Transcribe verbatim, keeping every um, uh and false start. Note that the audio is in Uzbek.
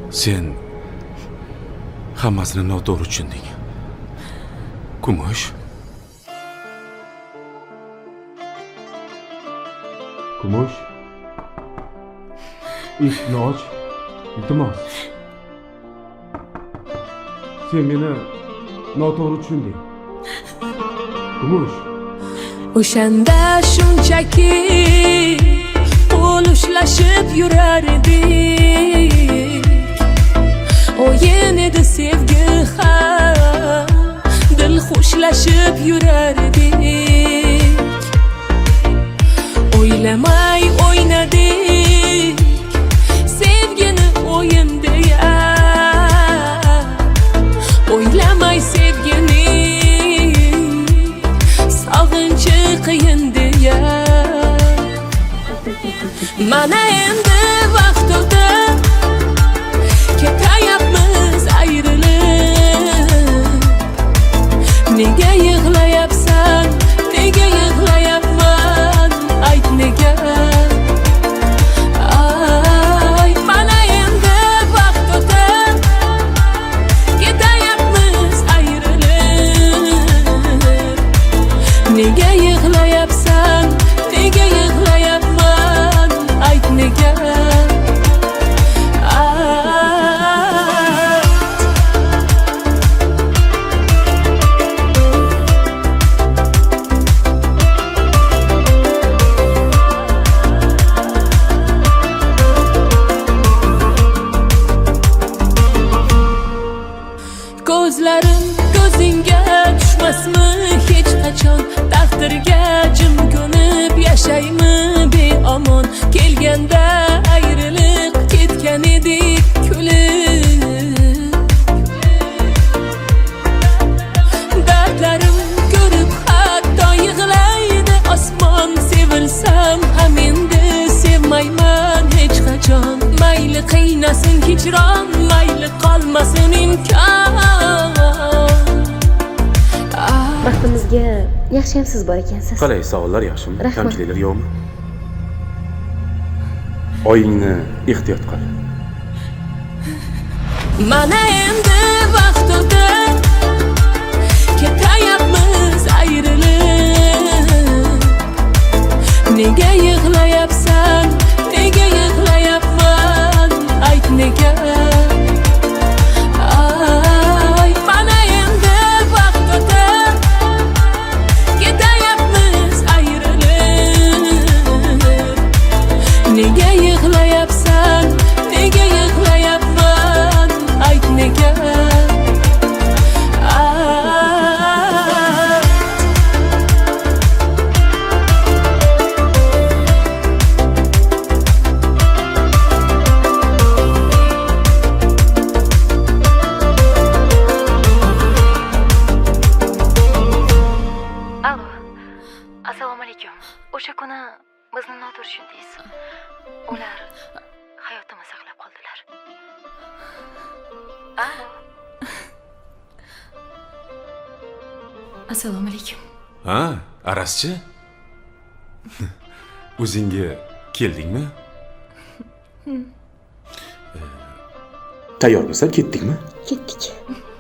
Sen hammasini noto'g'ri tushunding. Kumush. Kumush. Eshikni och. Iltimos. Sen meni noto'g'ri tushunding. Kumush. O'shanda shunchaki qo'l ushlashib yurardik. O'yin edi sevgi ham, dil xushlashib yurardik. O'ylamay o'ynadik sevgini o'yin deya. O'ylamay sevgini sog'inchi qiyin deya. Mana endi vaqt o'tdi, ketayapmiz ayrilib. Nega yig'layapsan, nega yig'layapman, ayt nega. Ay, mana endi vaqt o'tdi, ketayapmiz ayrilib. Nega yig'layapsan, nega yig'layapman, ayt nega. Ko'zlarim ko'zingga tushmasmi hech qachon? Taqdirga jim ko'nib yashaymi beomon? Kelganda ayrilib ketgan edik kulib. Dardlarim ko'rib hatto yig'laydi osmon. Sevilsam ham endi sevmayman hech qachon. Mayli qiynasin hijron, mayli qolmasin imkon. Baxtimizga yaxshiyamsiz bor ekansiz. Qalay, savollar yaxshimi? Rahmat. Kamchiliklar yo'qmi? Oyingni ehtiyot qil. Mana endi vaqt o'tdi, ketayapmiz ayrilib. Nega yig'layapsan, nega yig'layapman, ayt nega. Ay, mana endi vaqt o'tdi, ketayapmiz ayrilib. Nega yig'layapsan, nega yig'layapman, ayt nega. Alo. Assalomu alaykum. O'sha kuni bizni noto'g'ri tushundingiz. Ular hayotimni saqlab qoldilar. Alo. Assalomu alaykum. Ha, Araschi? O'zingga keldingmi? Tayyormisan, ketdingmi? Ketdik.